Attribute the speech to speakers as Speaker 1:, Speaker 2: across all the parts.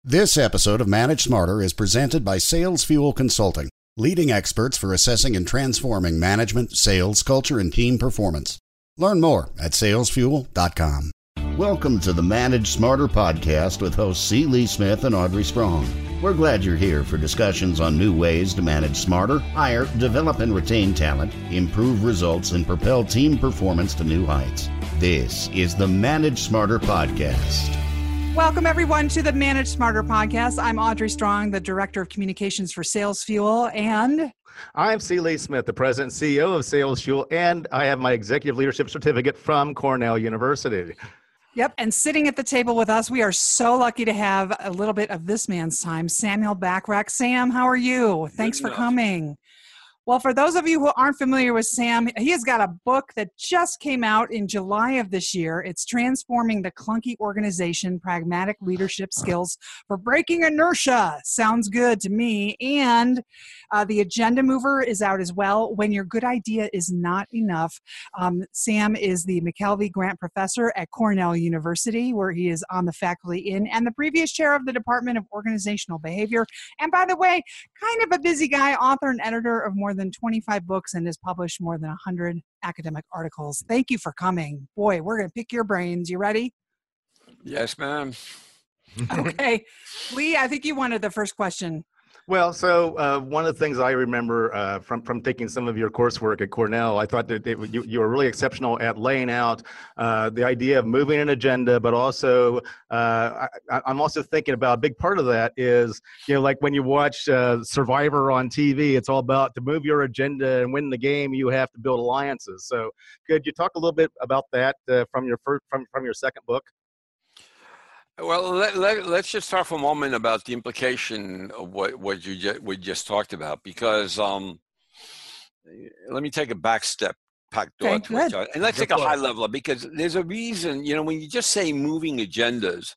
Speaker 1: This episode of Manage Smarter is presented by Sales Fuel Consulting, leading experts for assessing and transforming management, sales, culture, and team performance. Learn more at salesfuel.com. Welcome to the Manage Smarter podcast with hosts C. Lee Smith and Audrey Strong. We're glad you're here for discussions on new ways to manage smarter, hire, develop and retain talent, improve results, and propel team performance to new heights. This is the Manage Smarter podcast.
Speaker 2: Welcome, everyone, to the Manage Smarter podcast. I'm Audrey Strong, the Director of Communications for Sales Fuel, and
Speaker 3: I'm C. Lee Smith, the President and CEO of Sales Fuel, and I have my Executive Leadership Certificate from Cornell University.
Speaker 2: Yep, and sitting at the table with us, we are so lucky to have a little bit of this man's time, Samuel Bachrach. Sam, how are you? Thanks for coming. Well, for those of you who aren't familiar with Sam, he has got a book that just came out in July of this year. It's Transforming the Clunky Organization, Pragmatic Leadership Skills for Breaking Inertia. Sounds good to me. And the Agenda Mover is out as well. When Your Good Idea Is Not Enough. Sam is the McKelvey Grant Professor at Cornell University, where he is on the faculty in, and the previous chair of the Department of Organizational Behavior. And by the way, kind of a busy guy, author and editor of more than 25 books and has published more than 100 academic articles. Thank you for coming. Boy, we're going to pick your brains. You ready?
Speaker 4: Yes, ma'am.
Speaker 2: Okay. Lee, I think you wanted the first question.
Speaker 3: Well, so one of the things I remember from taking some of your coursework at Cornell, I thought that you were really exceptional at laying out the idea of moving an agenda, but also I'm also thinking about a big part of that is, like when you watch Survivor on TV, it's all about to move your agenda and win the game, you have to build alliances. So could you talk a little bit about that from your second book?
Speaker 4: Well, let's just talk for a moment about the implication of what we just talked about, because let me take a back step, and let's take a high level, because there's a reason, when you just say moving agendas,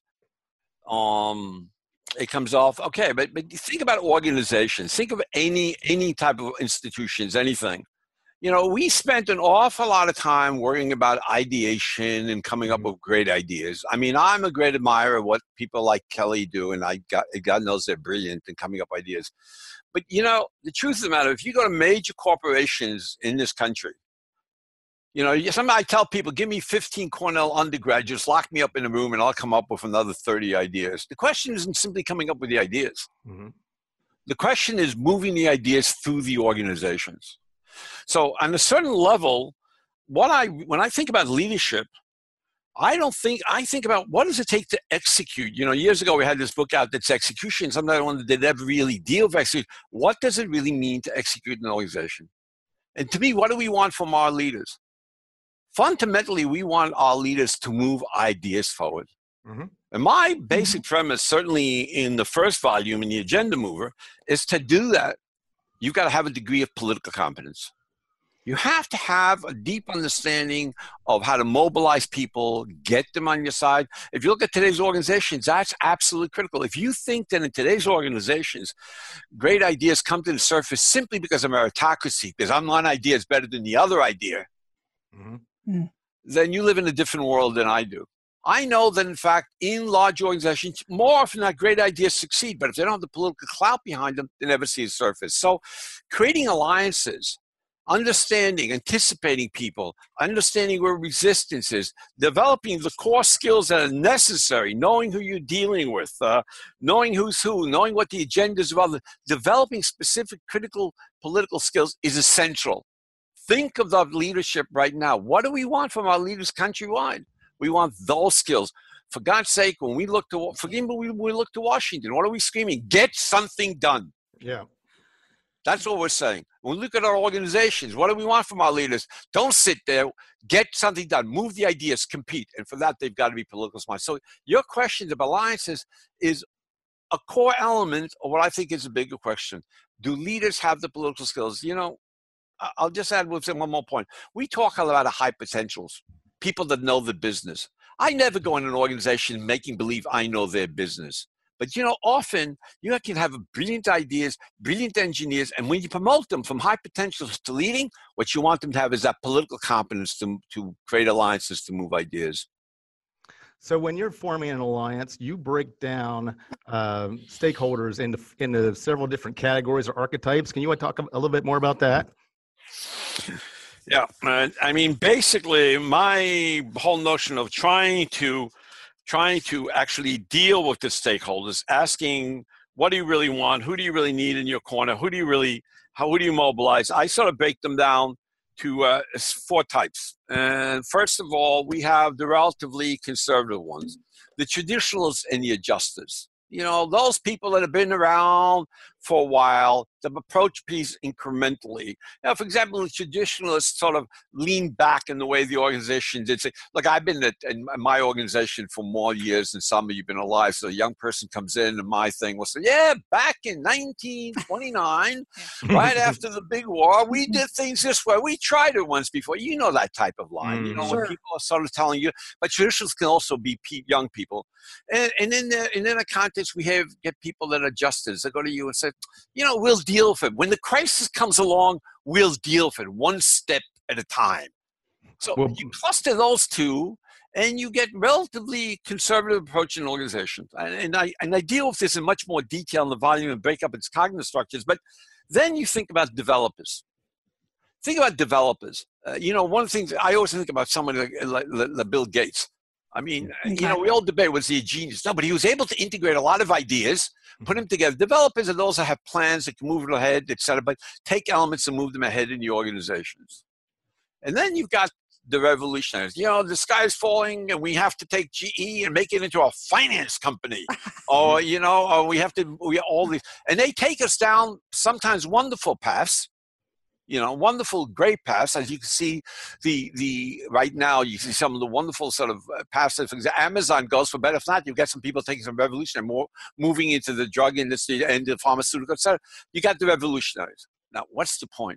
Speaker 4: it comes off okay, but think about organizations, think of any type of institutions, anything. We spent an awful lot of time worrying about ideation and coming up with great ideas. I mean, I'm a great admirer of what people like Kelly do, and God knows they're brilliant in coming up with ideas. But, the truth of the matter, if you go to major corporations in this country, sometimes I tell people, give me 15 Cornell undergraduates, lock me up in a room, and I'll come up with another 30 ideas. The question isn't simply coming up with the ideas. Mm-hmm. The question is moving the ideas through the organizations. So on a certain level, when I think about leadership, I think about what does it take to execute. Years ago we had this book out that's execution. Sometimes I wonder, did it ever really deal with execution? What does it really mean to execute an organization? And to me, what do we want from our leaders? Fundamentally, we want our leaders to move ideas forward. Mm-hmm. And my basic premise, certainly in the first volume in the Agenda Mover, is to do that. You've got to have a degree of political competence. You have to have a deep understanding of how to mobilize people, get them on your side. If you look at today's organizations, that's absolutely critical. If you think that in today's organizations, great ideas come to the surface simply because of meritocracy, because one idea is better than the other idea, then you live in a different world than I do. I know that, in fact, in large organizations, more often than not, great ideas succeed, but if they don't have the political clout behind them, they never see the surface. So creating alliances, understanding, anticipating people, understanding where resistance is, developing the core skills that are necessary, knowing who you're dealing with, knowing who's who, knowing what the agendas of others, developing specific critical political skills is essential. Think of the leadership right now. What do we want from our leaders countrywide? We want those skills. For God's sake, when we look to Washington, what are we screaming? Get something done.
Speaker 3: Yeah.
Speaker 4: That's what we're saying. When we look at our organizations, what do we want from our leaders? Don't sit there. Get something done. Move the ideas. Compete. And for that, they've got to be political smart. So your question of alliances is a core element of what I think is a bigger question. Do leaders have the political skills? I'll just add one more point. We talk a lot of high potentials. People that know the business. I never go in an organization making believe I know their business. But, often you can have brilliant ideas, brilliant engineers, and when you promote them from high potentials to leading, what you want them to have is that political competence to create alliances to move ideas.
Speaker 3: So when you're forming an alliance, you break down stakeholders into several different categories or archetypes. Can you talk a little bit more about that?
Speaker 4: Yeah, I mean, basically, my whole notion of trying to actually deal with the stakeholders, asking, what do you really want? Who do you really need in your corner? Who do you mobilize? I sort of break them down to 4 types. And first of all, we have the relatively conservative ones, the traditionalists and the adjusters. You know, those people that have been around for a while, that approach peace incrementally. Now, for example, the traditionalists sort of lean back in the way the organization did say, look, I've been in my organization for more years than some of you have been alive. So a young person comes in and my thing will say, yeah, back in 1929, right after the big war, we did things this way. We tried it once before. You know that type of line. You know, when people are sort of telling you, but traditionalists can also be young people. And in a context, we get people that are adjusters. They go to you and say, you know, we'll deal with it. When the crisis comes along, we'll deal with it one step at a time. So you cluster those two, and you get relatively conservative approach in organizations. And I deal with this in much more detail in the volume and break up its cognitive structures. But then you think about developers. Think about developers. You know, one of the things I always think about somebody like Bill Gates. I mean, you know, we all debate, was he a genius? No, but he was able to integrate a lot of ideas, put them together. Developers are those that have plans that can move it ahead, et cetera, but take elements and move them ahead in the organizations. And then you've got the revolutionaries. You know, the sky is falling and we have to take GE and make it into a finance company. Or, you know, or we all these. And they take us down sometimes wonderful paths. You know, wonderful, great paths. As you can see, the right now, you see some of the wonderful sort of paths that, for example, Amazon goes for better. If not, you get some people taking some revolutionary, more moving into the drug industry and the pharmaceutical, etc. You got the revolutionaries. Now, what's the point?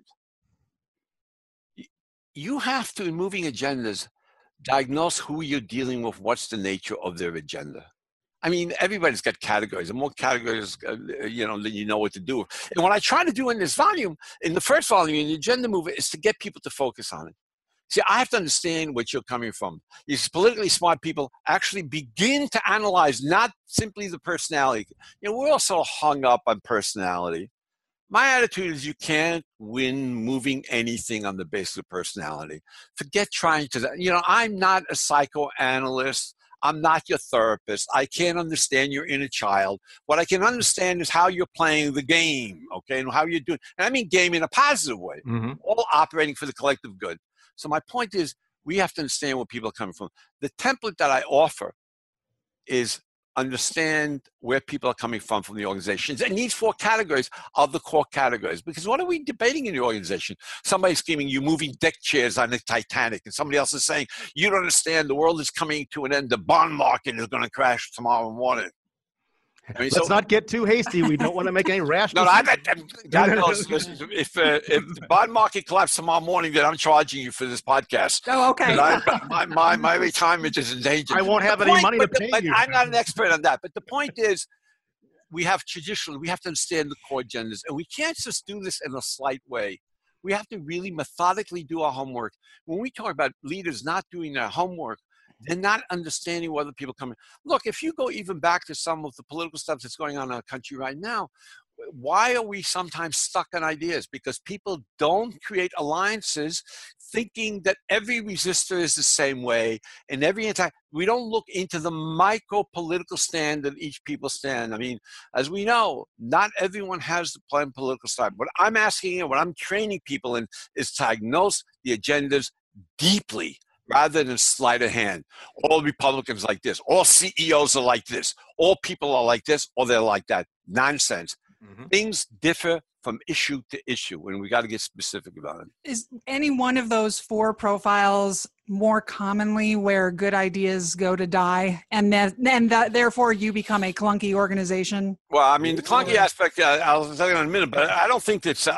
Speaker 4: You have to, in moving agendas, diagnose who you're dealing with, what's the nature of their agenda. I mean, everybody's got categories. The more categories, you know, then you know what to do. And what I try to do in this volume, in the first volume, in the agenda movement, is to get people to focus on it. See, I have to understand what you're coming from. These politically smart people actually begin to analyze not simply the personality. You know, we're all so hung up on personality. My attitude is you can't win moving anything on the basis of personality. Forget trying to, you know, I'm not a psychoanalyst. I'm not your therapist. I can't understand your inner child. What I can understand is how you're playing the game, okay, and how you're doing. And I mean game in a positive way, all operating for the collective good. So my point is we have to understand where people are coming from. The template that I offer is understand where people are coming from the organizations. And these 4 categories are the core categories. Because what are we debating in the organization? Somebody's screaming, you moving deck chairs on the Titanic. And somebody else is saying, you don't understand, the world is coming to an end. The bond market is going to crash tomorrow morning. I mean,
Speaker 3: Let's not get too hasty. We don't want to make any rash
Speaker 4: decisions. God knows, if the bond market collapses tomorrow morning, then I'm charging you for this podcast.
Speaker 2: Oh, okay.
Speaker 4: My retirement is in danger.
Speaker 3: I won't have any money to pay you.
Speaker 4: I'm not an expert on that. But the point is, we have to understand the core agendas. And we can't just do this in a slight way. We have to really methodically do our homework. When we talk about leaders not doing their homework, they're not understanding where other people come in. Look, if you go even back to some of the political stuff that's going on in our country right now, why are we sometimes stuck on ideas? Because people don't create alliances thinking that every resistor is the same way and every anti. We don't look into the micro political stand that each people stand. I mean, as we know, not everyone has the plain political stand. What I'm asking and what I'm training people in is to diagnose the agendas deeply, rather than sleight of hand. All Republicans like this. All CEOs are like this. All people are like this, or they're like that. Nonsense. Things differ from issue to issue, and we got to get specific about it.
Speaker 2: Is any one of those 4 profiles more commonly where good ideas go to die, and therefore you become a clunky organization?
Speaker 4: Well, I mean, the clunky aspect, I'll tell you in a minute, but I don't think that's,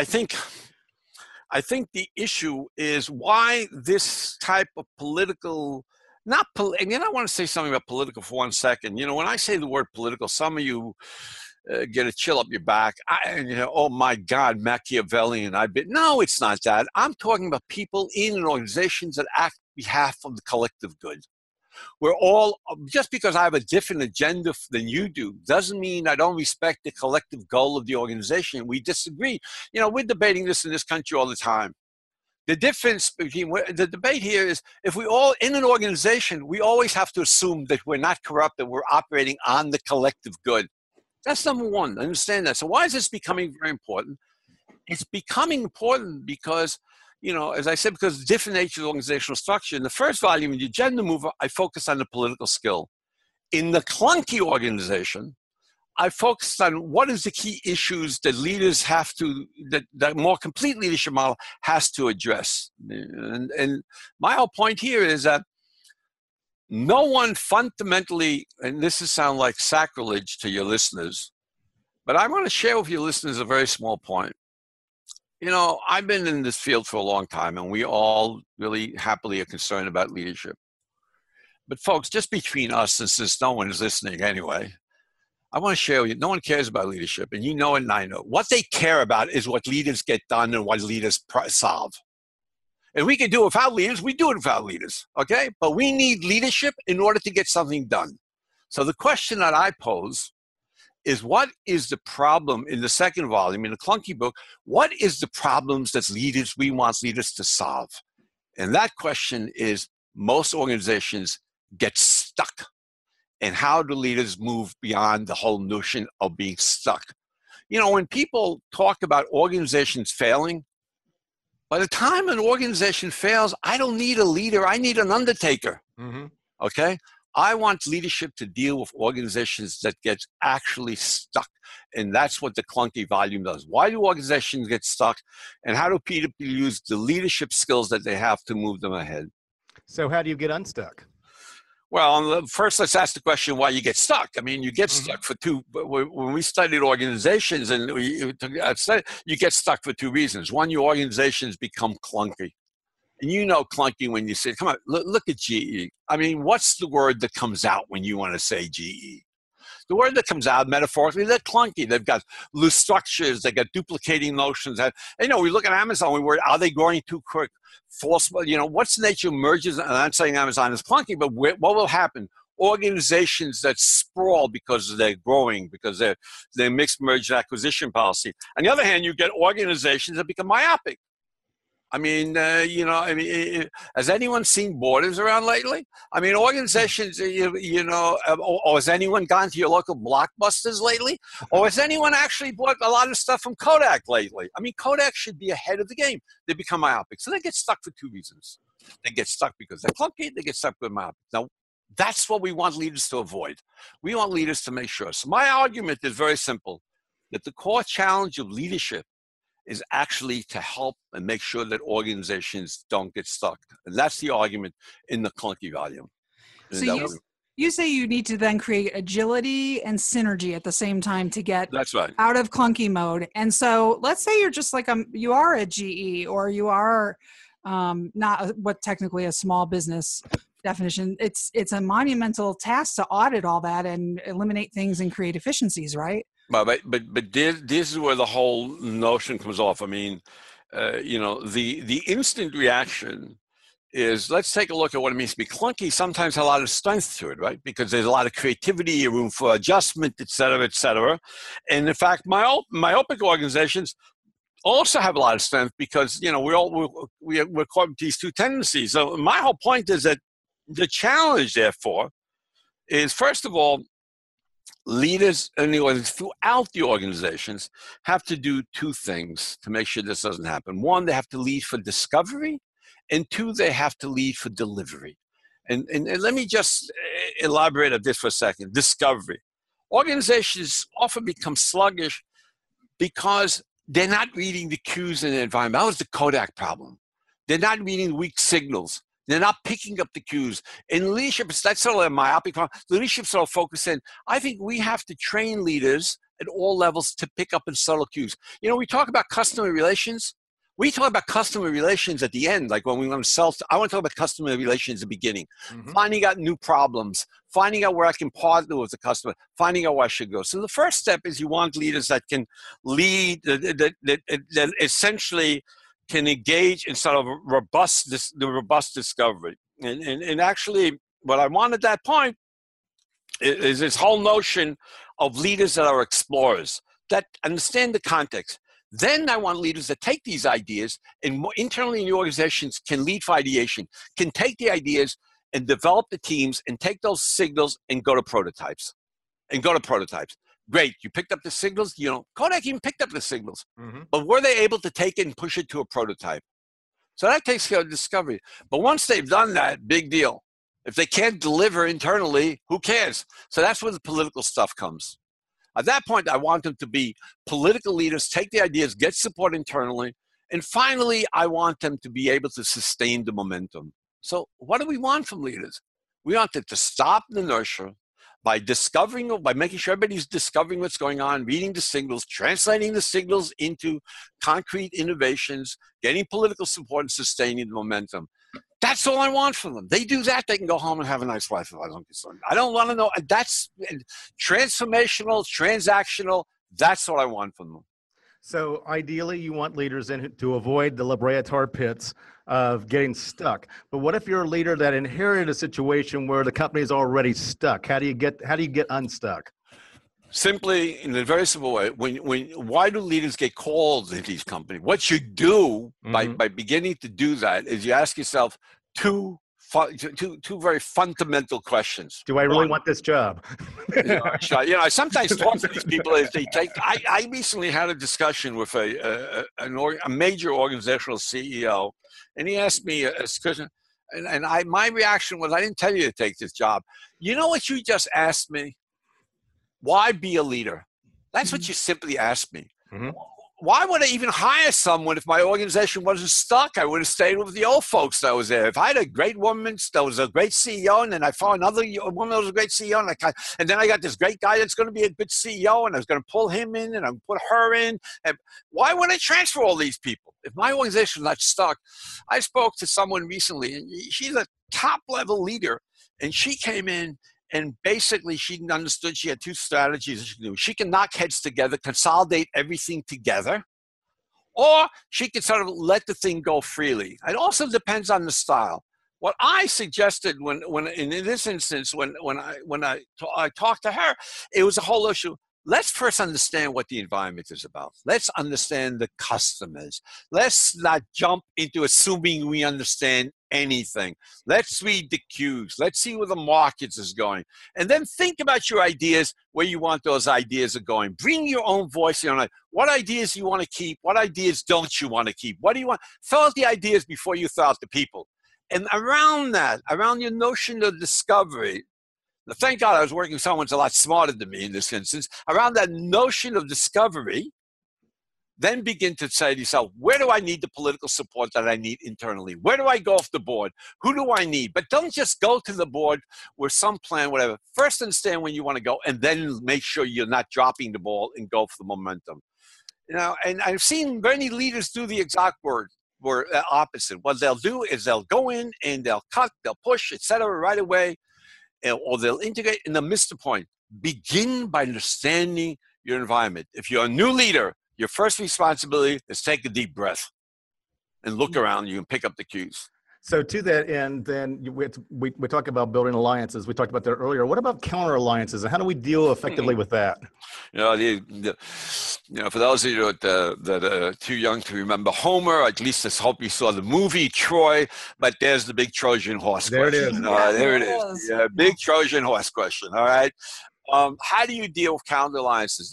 Speaker 4: I think the issue is why this type of political, and I want to say something about political for 1 second. You know, when I say the word political, some of you get a chill up your back. Oh my God, Machiavellian. No, it's not that. I'm talking about people in organizations that act on behalf of the collective good. We're all, just because I have a different agenda than you do, doesn't mean I don't respect the collective goal of the organization. We disagree. You know, we're debating this in this country all the time. The difference between the debate here is if we all, in an organization, we always have to assume that we're not corrupt, that we're operating on the collective good. That's number one. Understand that. So why is this becoming very important? It's becoming important because, you know, as I said, because of the different nature of the organizational structure. In the first volume, in the Agenda Mover, I focused on the political skill. In the clunky organization, I focused on what is the key issues that leaders have to, that more complete leadership model has to address. And my whole point here is that no one fundamentally, and this will sound like sacrilege to your listeners, but I want to share with your listeners a very small point. You know, I've been in this field for a long time, and we all really happily are concerned about leadership. But folks, just between us, and since no one is listening anyway, I want to share with you, no one cares about leadership, and you know it and I know. What they care about is what leaders get done and what leaders solve. And we can do it without leaders, we do it without leaders, okay? But we need leadership in order to get something done. So the question that I pose is, what is the problem in the second volume, in the clunky book, what is the problems that we want leaders to solve? And that question is, most organizations get stuck. And how do leaders move beyond the whole notion of being stuck? You know, when people talk about organizations failing, by the time an organization fails, I don't need a leader, I need an undertaker, okay? I want leadership to deal with organizations that get actually stuck. And that's what the clunky volume does. Why do organizations get stuck? And how do people use the leadership skills that they have to move them ahead?
Speaker 3: So how do you get unstuck?
Speaker 4: Well, first let's ask the question why you get stuck. I mean, you get stuck for two, when we studied organizations, and you get stuck for two reasons. One, your organizations become clunky. And you know clunky when you say, come on, look at GE. I mean, what's the word that comes out when you want to say GE? The word that comes out metaphorically, they're clunky. They've got loose structures. They've got duplicating notions. And, you know, we look at Amazon, we worry, are they growing too quick? False, you know, what's the nature of mergers? And I'm not saying Amazon is clunky, but what will happen? Organizations that sprawl because they're growing, because they're mixed merger acquisition policy. On the other hand, you get organizations that become myopic. I mean, you know, I mean, has anyone seen Borders around lately? I mean, organizations, you know, or has anyone gone to your local Blockbusters lately? Or has anyone actually bought a lot of stuff from Kodak lately? I mean, Kodak should be ahead of the game. They become myopic. So they get stuck for two reasons. They get stuck because they're clunky. They get stuck with myopic. Now, that's what we want leaders to avoid. We want leaders to make sure. So my argument is very simple, that the core challenge of leadership is actually to help and make sure that organizations don't get stuck. And that's the argument in the clunky volume.
Speaker 2: So you say you need to then create agility and synergy at the same time to get
Speaker 4: that's right.
Speaker 2: out of clunky mode. And so let's say you're just like, you are a GE, or you are not what technically a small business definition. It's a monumental task to audit all that and eliminate things and create efficiencies, right?
Speaker 4: But this is where the whole notion comes off. I mean, you know, the instant reaction is, let's take a look at what it means to be clunky. Sometimes has a lot of strength to it, right? Because there's a lot of creativity, room for adjustment, et cetera, et cetera. And in fact, myopic organizations also have a lot of strength because, you know, we're caught with these two tendencies. So my whole point is that the challenge, therefore, is, first of all, leaders throughout the organizations have to do two things to make sure this doesn't happen. One, they have to lead for discovery, and two, they have to lead for delivery. And let me just elaborate on this for a second. Discovery. Organizations often become sluggish because they're not reading the cues in the environment. That was the Kodak problem. They're not reading weak signals. They're not picking up the cues. In leadership, that's sort of a myopic problem. Leadership sort of focus in. I think we have to train leaders at all levels to pick up in subtle cues. You know, we talk about customer relations. We talk about customer relations at the end, like when we want to sell. I want to talk about customer relations at the beginning, finding out new problems, finding out where I can partner with the customer, finding out where I should go. So the first step is you want leaders that can lead, that essentially can engage in sort of robust discovery. And actually, what I want at that point is this whole notion of leaders that are explorers, that understand the context. Then I want leaders that take these ideas and internally in the organizations can lead for ideation, can take the ideas and develop the teams and take those signals and go to prototypes. Great, you picked up the signals. Kodak even picked up the signals. Mm-hmm. But were they able to take it and push it to a prototype? So that takes care of discovery. But once they've done that, big deal. If they can't deliver internally, who cares? So that's where the political stuff comes. At that point, I want them to be political leaders, take the ideas, get support internally. And finally, I want them to be able to sustain the momentum. So what do we want from leaders? We want them to stop the inertia by making sure everybody's discovering what's going on, reading the signals, translating the signals into concrete innovations, getting political support and sustaining the momentum. That's all I want from them. They do that, they can go home and have a nice life. I don't want to know. That's transformational, transactional. That's what I want from them.
Speaker 3: So ideally, you want leaders to avoid the La Brea tar pits of getting stuck. But what if you're a leader that inherited a situation where the company is already stuck? How do you get unstuck?
Speaker 4: Simply, in a very simple way, why do leaders get called in these companies? What you do by beginning to do that is you ask yourself two very fundamental questions.
Speaker 3: Do I really want this job?
Speaker 4: I sometimes talk to these people as they take. I recently had a discussion with a major organizational CEO, and he asked me a question, and my reaction was, I didn't tell you to take this job. You know what you just asked me? Why be a leader? That's what you simply asked me. Mm-hmm. Why would I even hire someone if my organization wasn't stuck? I would have stayed with the old folks that was there. If I had a great woman that was a great CEO, and then I found another woman that was a great CEO, and then I got this great guy that's going to be a good CEO, and I was going to pull him in, and I'm going to put her in. And why would I transfer all these people? If my organization was not stuck, I spoke to someone recently, and she's a top-level leader, and she came in, and basically, she understood she had two strategies she could do. She can knock heads together, consolidate everything together, or she can sort of let the thing go freely. It also depends on the style. What I suggested when in this instance, when I talked to her, it was a whole issue. Let's first understand what the environment is about. Let's understand the customers. Let's not jump into assuming we understand anything. Let's read the cues. Let's see where the markets is going. And then think about your ideas, where you want those ideas are going. Bring your own voice. What ideas you want to keep? What ideas don't you want to keep? What do you want? Throw out the ideas before you throw out the people. And around that, around your notion of discovery, thank God I was working with someone who's a lot smarter than me in this instance. Around that notion of discovery, then begin to say to yourself, where do I need the political support that I need internally? Where do I go off the board? Who do I need? But don't just go to the board with some plan, whatever. First understand when you want to go, and then make sure you're not dropping the ball and go for the momentum. And I've seen many leaders do the exact opposite. What they'll do is they'll go in and they'll cut, they'll push, etc. right away. Or they'll integrate, and they'll miss the point. Begin by understanding your environment. If you're a new leader, your first responsibility is take a deep breath and look around you and pick up the cues.
Speaker 3: So to that end, then we talk about building alliances. We talked about that earlier. What about counter alliances, and how do we deal effectively with that?
Speaker 4: For those of you that are too young to remember Homer, at least I hope you saw the movie Troy. But there's the big Trojan horse question.
Speaker 3: There it is.
Speaker 4: There it is. Yeah, big Trojan horse question. All right. How do you deal with counter alliances?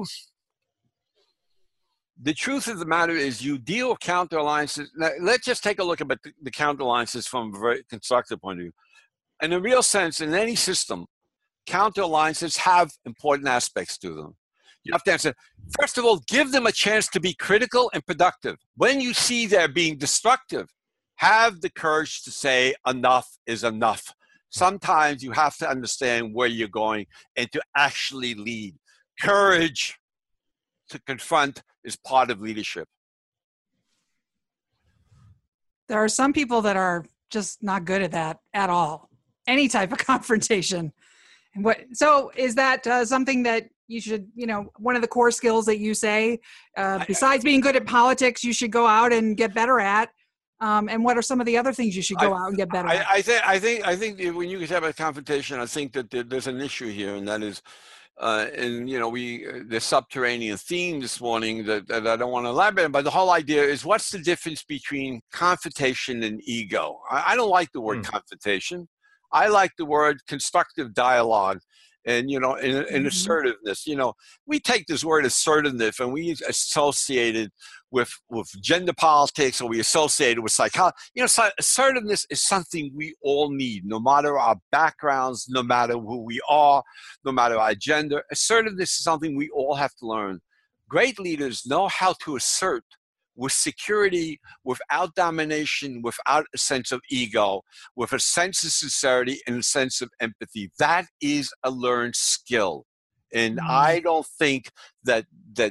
Speaker 4: The truth of the matter is you deal with counter alliances. Now, let's just take a look at the counter alliances from a very constructive point of view. In a real sense, in any system, counter alliances have important aspects to them. You have to answer, first of all, give them a chance to be critical and productive. When you see they're being destructive, have the courage to say enough is enough. Sometimes you have to understand where you're going and to actually lead. Courage to confront is part of leadership.
Speaker 2: There are some people that are just not good at that at all. Any type of confrontation. So is that something that you should, one of the core skills that you say, besides being good at politics, you should go out and get better at? And what are some of the other things you should go out and get better at?
Speaker 4: I think when you talk about confrontation, I think that there's an issue here, and that is, and the subterranean theme this morning that I don't want to elaborate on, but the whole idea is, what's the difference between confrontation and ego? I don't like the word confrontation. I like the word constructive dialogue. And, in assertiveness, we take this word assertiveness and we associate it with gender politics, or we associate it with psychology. Assertiveness is something we all need, no matter our backgrounds, no matter who we are, no matter our gender. Assertiveness is something we all have to learn. Great leaders know how to assert with security, without domination, without a sense of ego, with a sense of sincerity and a sense of empathy. That is a learned skill. And I don't think that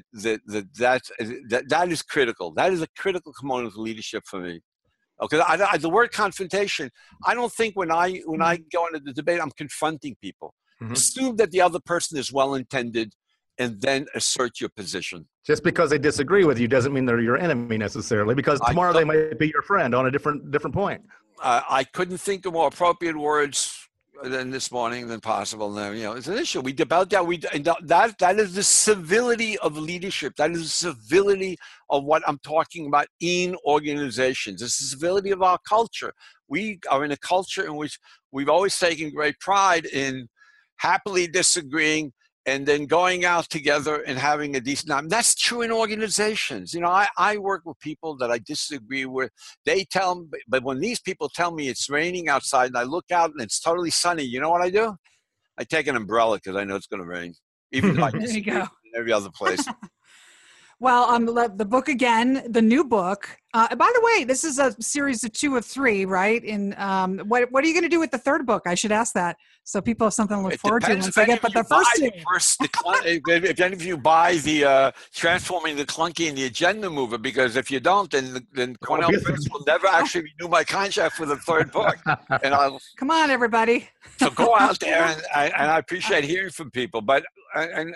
Speaker 4: is critical. That is a critical component of leadership for me. Okay, the word confrontation, I don't think when I go into the debate, I'm confronting people. Assume that the other person is well-intended, and then assert your position.
Speaker 3: Just because they disagree with you doesn't mean they're your enemy necessarily, because tomorrow they might be your friend on a different point.
Speaker 4: I couldn't think of more appropriate words than this morning than possible. It's an issue. We debate that. That is the civility of leadership. That is the civility of what I'm talking about in organizations. It's the civility of our culture. We are in a culture in which we've always taken great pride in happily disagreeing and then going out together and having a decent time. That's true in organizations. I work with people that I disagree with. They tell me, but when these people tell me it's raining outside and I look out and it's totally sunny, you know what I do? I take an umbrella because I know it's going to rain, even though I disagree in every other place.
Speaker 2: Well, the book again, the new book. By the way, this is a series of 2 of 3, right? And what are you going to do with the third book? I should ask that, so people have something to look forward to once they get. But the first 2.
Speaker 4: If any of you buy the Transforming the Clunky and the Agenda Mover, because if you don't, then Cornell Press will never actually renew my contract for the third book. And
Speaker 2: come on, everybody.
Speaker 4: So go out there, and I appreciate hearing from people, but I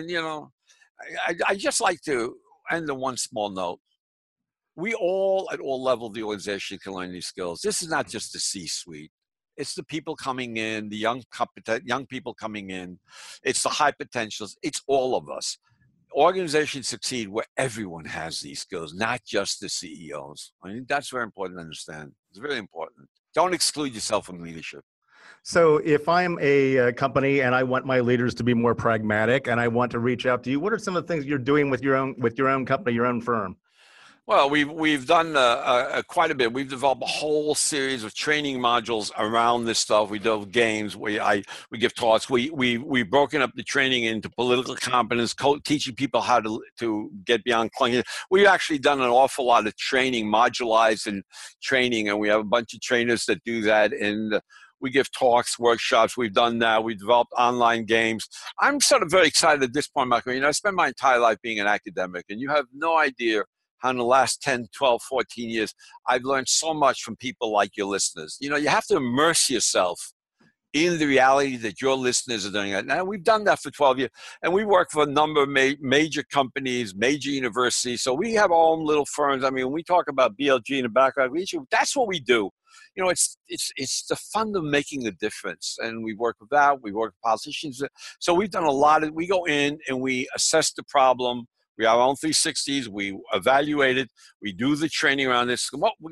Speaker 4: just like to end on one small note. We all, at all levels of the organization, can learn these skills. This is not just the C-suite. It's the people coming in, the young people coming in. It's the high potentials. It's all of us. Organizations succeed where everyone has these skills, not just the CEOs. I think that's very important to understand. It's very important. Don't exclude yourself from leadership.
Speaker 3: So if I'm a company and I want my leaders to be more pragmatic and I want to reach out to you, what are some of the things you're doing with your own company, your own firm?
Speaker 4: Well, we've done quite a bit. We've developed a whole series of training modules around this stuff. We do games. We give talks. We've broken up the training into political competence, teaching people how to get beyond clunky. We've actually done an awful lot of training, modularized and training, and we have a bunch of trainers that do that. And we give talks, workshops. We've done that. We've developed online games. I'm sort of very excited at this point, Michael. I spent my entire life being an academic, and you have no idea how in the last 10, 12, 14 years, I've learned so much from people like your listeners. You have to immerse yourself in the reality that your listeners are doing it. Now, we've done that for 12 years, and we work for a number of major companies, major universities. So we have our own little firms. I mean, when we talk about BLG in the background, that's what we do. It's the fun of making a difference. And we work with that. We work with politicians. So we've done a lot we go in and we assess the problem. We have our own 360s. We evaluate it. We do the training around this.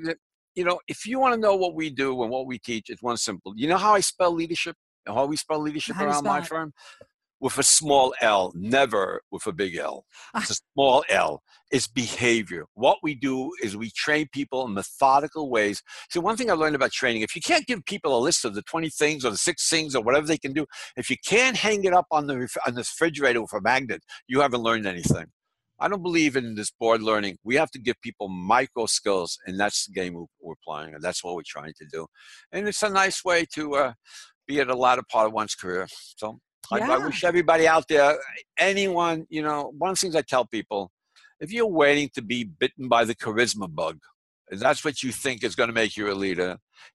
Speaker 4: If you want to know what we do and what we teach, it's one simple. You know how I spell leadership and how we spell leadership around my firm? With a small L, never with a big L. It's a small L. It's behavior. What we do is we train people in methodical ways. So one thing I learned about training, if you can't give people a list of the 20 things or the 6 things or whatever they can do, if you can't hang it up on the refrigerator with a magnet, you haven't learned anything. I don't believe in this board learning. We have to give people micro skills, and that's the game we're playing, and that's what we're trying to do. And it's a nice way to be at a latter part of one's career. So I wish everybody out there, anyone, one of the things I tell people, if you're waiting to be bitten by the charisma bug, and that's what you think is going to make you a leader,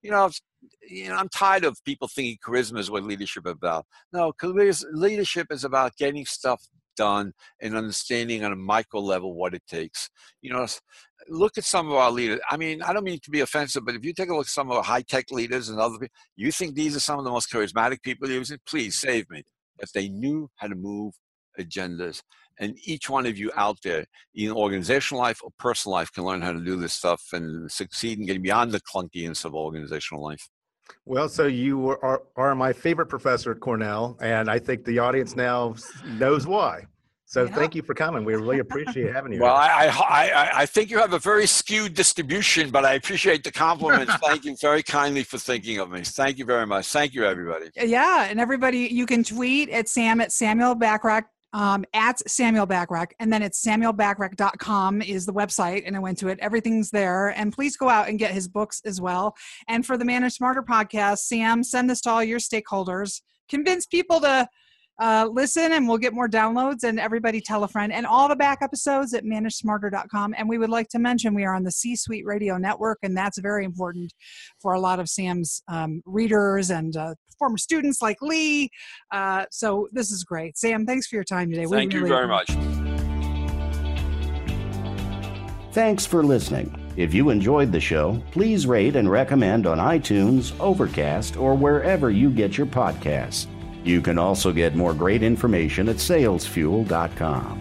Speaker 4: I'm tired of people thinking charisma is what leadership is about. No, leadership is about getting stuff done and understanding on a micro level what it takes. look at some of our leaders. I mean, I don't mean to be offensive, but if you take a look at some of our high-tech leaders and other people, you think these are some of the most charismatic people you've seen? Please save me. But they knew how to move agendas. And each one of you out there, in organizational life or personal life, can learn how to do this stuff and succeed in getting beyond the clunkiness of organizational life.
Speaker 3: Well, so you are my favorite professor at Cornell, and I think the audience now knows why. So thank you for coming. We really appreciate having you.
Speaker 4: Well, I think you have a very skewed distribution, but I appreciate the compliments. Thank you very kindly for thinking of me. Thank you very much. Thank you, everybody.
Speaker 2: Yeah, and everybody, you can tweet at Sam at Samuel Bachrach. At Samuel Bachrach, and then it's samuelbachrach.com is the website, and I went to it. Everything's there, and please go out and get his books as well. And for the Manage Smarter podcast, Sam, send this to all your stakeholders. Convince people to listen, and we'll get more downloads, and everybody tell a friend. And all the back episodes at managesmarter.com. And we would like to mention we are on the C-Suite Radio Network, and that's very important for a lot of Sam's readers and former students like Lee. So this is great. Sam, thanks for your time today.
Speaker 4: Thank you very much.
Speaker 1: Thanks for listening. If you enjoyed the show, please rate and recommend on iTunes, Overcast, or wherever you get your podcasts. You can also get more great information at salesfuel.com.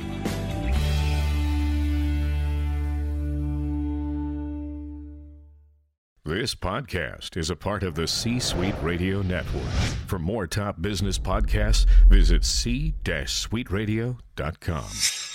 Speaker 5: This podcast is a part of the C-Suite Radio Network. For more top business podcasts, visit c-suiteradio.com.